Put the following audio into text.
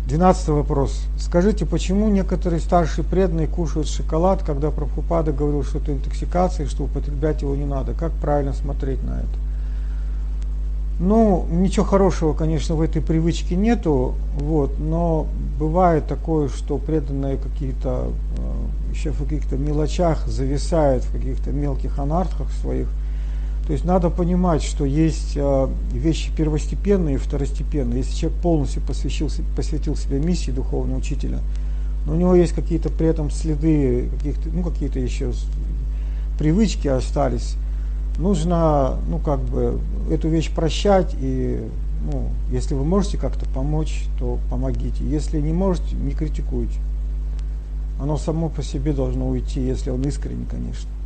12 вопрос. Скажите, почему некоторые старшие преданные кушают шоколад, когда Прабхупада говорил, что это интоксикация, что употреблять его не надо? Как правильно смотреть на это? Ну, ничего хорошего, конечно, в этой привычке нету, вот, но бывает такое, что преданные какие-то, еще в каких-то мелочах зависают, в каких-то мелких анархах своих. То есть надо понимать, что есть вещи первостепенные и второстепенные. Если человек полностью посвятил себе миссии духовного учителя, но у него есть какие-то при этом следы, какие-то еще привычки остались, нужно, эту вещь прощать, и, если вы можете как-то помочь, то помогите. Если не можете, не критикуйте. Оно само по себе должно уйти, если он искренне, конечно.